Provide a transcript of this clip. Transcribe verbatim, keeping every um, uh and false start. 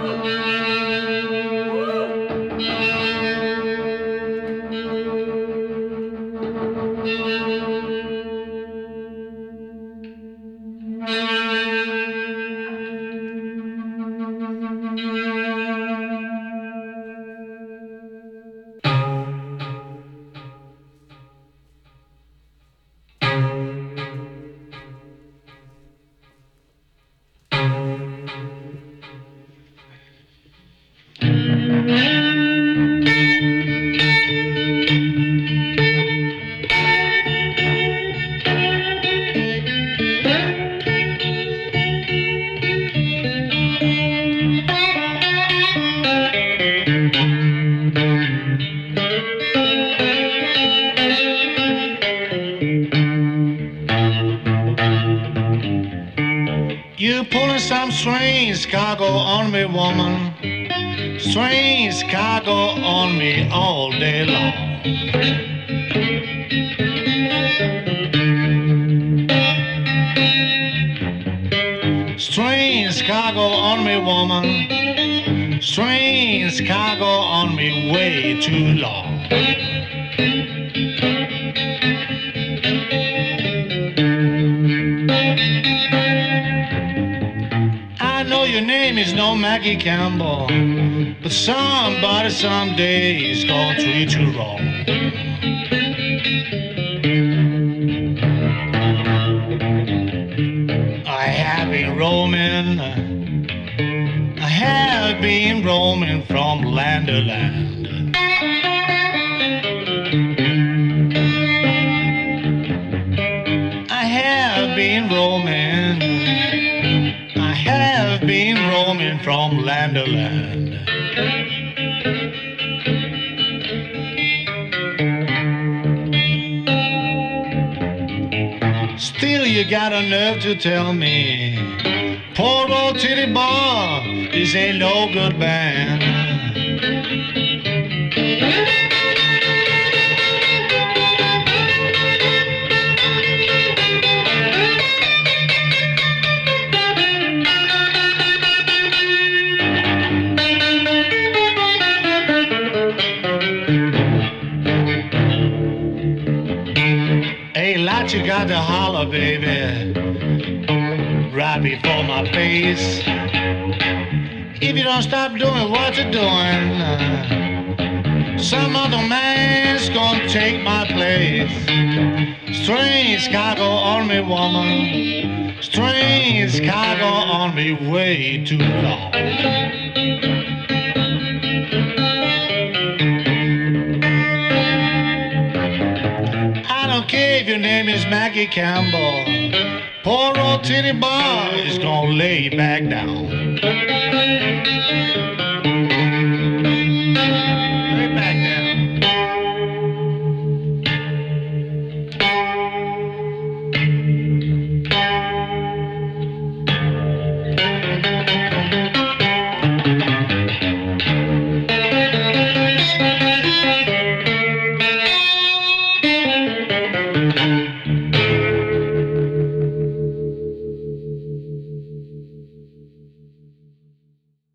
You pulling some strange cargo on me, woman. Strange cargo on me all day long. Strange cargo on me, woman. Strange cargo on me way too long. I know your name is no Maggie Campbell, but somebody someday is gonna treat you wrong. I have been roaming, I have been roaming from land to land. I have been roaming, I have been roaming from land to land. Still you got a nerve to tell me poor old Titty Bob, this ain't no good band. Hey, lot you got to holler, baby, right before my face. If you don't stop doing what you're doing, uh, some other man's gonna take my place. Strange cargo on me, woman. Strange cargo on me way too long. I don't care if your name is Maggie Campbell. Poor old Titty Bob is gonna lay back down.